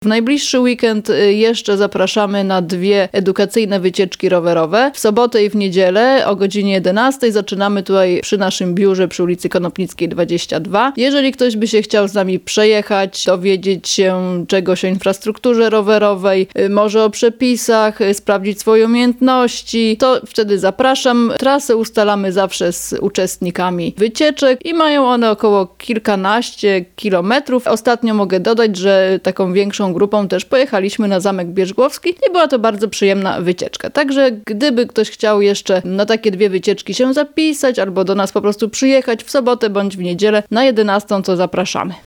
W najbliższy weekend jeszcze zapraszamy na 2 edukacyjne wycieczki rowerowe. W sobotę i w niedzielę o godzinie 11 zaczynamy tutaj przy naszym biurze przy ulicy Konopnickiej 22. Jeżeli ktoś by się chciał z nami przejechać, dowiedzieć się czegoś o infrastrukturze rowerowej, może o przepisach, sprawdzić swoje umiejętności, to wtedy zapraszam. Trasę ustalamy zawsze z uczestnikami wycieczek i mają one około kilkanaście kilometrów. Ostatnio mogę dodać, że taką większą grupą też pojechaliśmy na Zamek Bierzgłowski i była to bardzo przyjemna wycieczka. Także gdyby ktoś chciał jeszcze na takie 2 wycieczki się zapisać albo do nas po prostu przyjechać w sobotę bądź w niedzielę na 11, to zapraszamy.